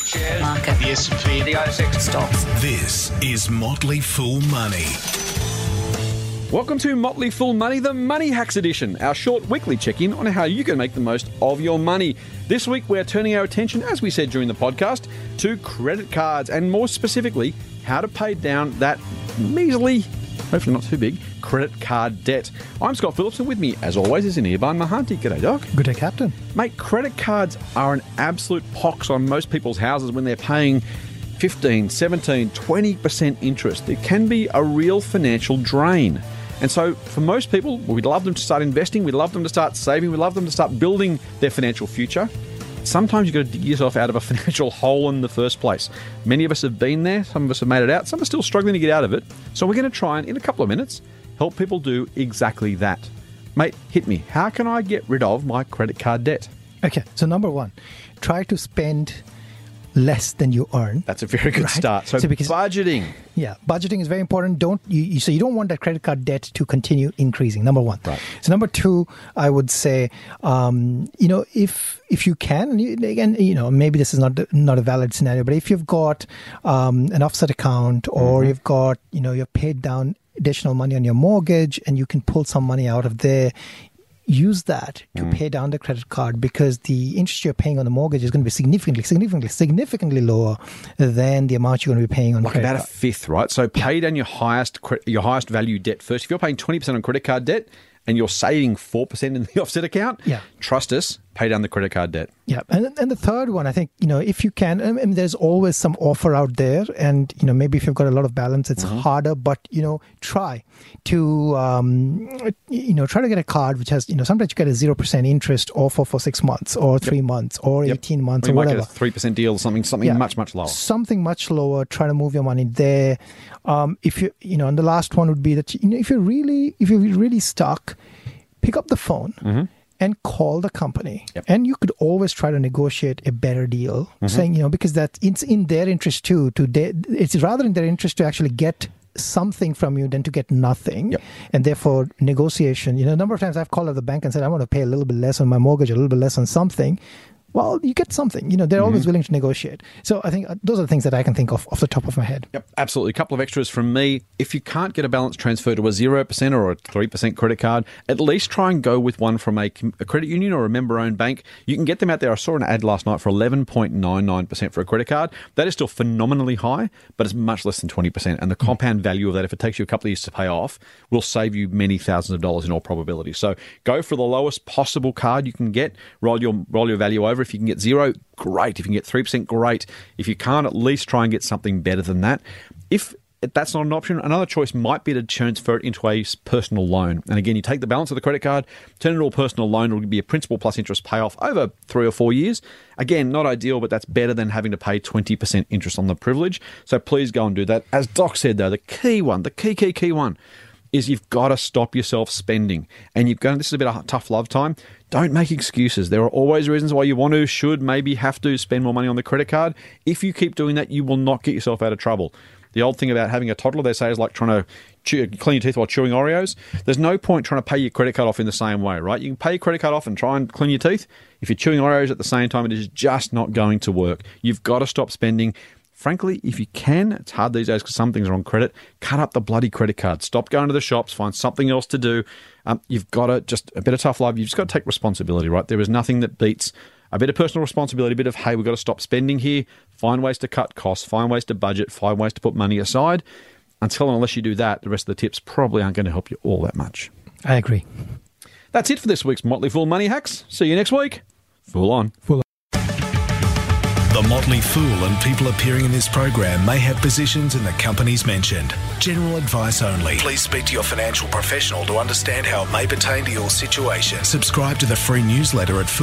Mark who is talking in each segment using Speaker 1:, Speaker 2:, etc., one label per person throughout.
Speaker 1: Shares.
Speaker 2: Market.
Speaker 1: The S&P. The ASX.
Speaker 2: Stocks.
Speaker 3: This is Motley Fool Money.
Speaker 4: Welcome to Motley Fool Money, the Money Hacks edition, our short weekly check-in on how you can make the most of your money. This week we're turning our attention, as we said during the podcast, to credit cards and more specifically, how to pay down that measly, hopefully not too big, credit card debt. I'm Scott Phillips and with me, as always, is Anirban Mahanti. G'day, Doc.
Speaker 5: Good day, Captain.
Speaker 4: Mate, credit cards are an absolute pox on most people's houses when they're paying 15, 17, 20% interest. It can be a real financial drain. And so for most people, we'd love them to start investing, we'd love them to start saving, we'd love them to start building their financial future. Sometimes you've got to dig yourself out of a financial hole in the first place. Many of us have been there, some of us have made it out, some are still struggling to get out of it. So we're going to try and, in a couple of minutes, help people do exactly that. Mate, hit me. How can I get rid of my credit card debt?
Speaker 5: Okay, so number one, try to spend less than you earn.
Speaker 4: That's a very good start. So
Speaker 5: because,
Speaker 4: budgeting.
Speaker 5: Yeah, budgeting is very important. So you don't want that credit card debt to continue increasing. Number one.
Speaker 4: Right.
Speaker 5: So number two, I would say, if you can, again, maybe this is not a valid scenario, but if you've got an offset account or you've got, you've paid down additional money on your mortgage and you can pull some money out of there, use that to pay down the credit card because the interest you're paying on the mortgage is going to be significantly lower than the amount you're going to be paying on
Speaker 4: like
Speaker 5: credit
Speaker 4: about
Speaker 5: card.
Speaker 4: a fifth, right? So pay down your highest value debt first. If you're paying 20% on credit card debt and you're saving 4% in the offset account, trust us, pay down the credit card debt.
Speaker 5: Yeah, and the third one, I think, if you can, I mean, there's always some offer out there, and maybe if you've got a lot of balance, it's harder, but try to try to get a card which has sometimes you get a 0% interest offer for 6 months or 3 months or 18 months or whatever.
Speaker 4: You might get a 3% deal, something much lower.
Speaker 5: Something much lower. Try to move your money there. If you and the last one would be that if you're really stuck, pick up the phone. And call the company. Yep. And you could always try to negotiate a better deal, saying, because it's in their interest too. It's rather in their interest to actually get something from you than to get nothing. Yep. And therefore, negotiation, a number of times I've called up the bank and said, I want to pay a little bit less on my mortgage, a little bit less on something. Well, you get something. They're always willing to negotiate. So I think those are the things that I can think of off the top of my head.
Speaker 4: Yep, absolutely. A couple of extras from me. If you can't get a balance transfer to a 0% or a 3% credit card, at least try and go with one from a credit union or a member-owned bank. You can get them out there. I saw an ad last night for 11.99% for a credit card. That is still phenomenally high, but it's much less than 20%. And the compound value of that, if it takes you a couple of years to pay off, will save you many thousands of dollars in all probability. So go for the lowest possible card you can get. Roll your value over. If you can get 0, great. If you can get 3%, great. If you can't, at least try and get something better than that. If that's not an option, another choice might be to transfer it into a personal loan. And again, you take the balance of the credit card, turn it into a personal loan. It'll be a principal plus interest payoff over 3 or 4 years. Again, not ideal, but that's better than having to pay 20% interest on the privilege. So please go and do that. As Doc said, though, the key one is you've got to stop yourself spending. And this is a bit of a tough love time. Don't make excuses. There are always reasons why you want to, should, maybe have to spend more money on the credit card. If you keep doing that, you will not get yourself out of trouble. The old thing about having a toddler, they say, is like trying to clean your teeth while chewing Oreos. There's no point trying to pay your credit card off in the same way, right? You can pay your credit card off and try and clean your teeth. If you're chewing Oreos at the same time, it is just not going to work. You've got to stop spending. Frankly, if you can, it's hard these days because some things are on credit, cut up the bloody credit card. Stop going to the shops, find something else to do. You've got to, just a bit of tough love, you've just got to take responsibility, right? There is nothing that beats a bit of personal responsibility, a bit of, hey, we've got to stop spending here, find ways to cut costs, find ways to budget, find ways to put money aside. Unless you do that, the rest of the tips probably aren't going to help you all that much.
Speaker 5: I agree.
Speaker 4: That's it for this week's Motley Fool Money Hacks. See you next week. Fool on.
Speaker 3: The Motley Fool and people appearing in this program may have positions in the companies mentioned. General advice only. Please speak to your financial professional to understand how it may pertain to your situation. Subscribe to the free newsletter at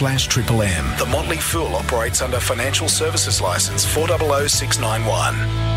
Speaker 3: fool.com.au/MMM. The Motley Fool operates under Financial Services Licence 400691.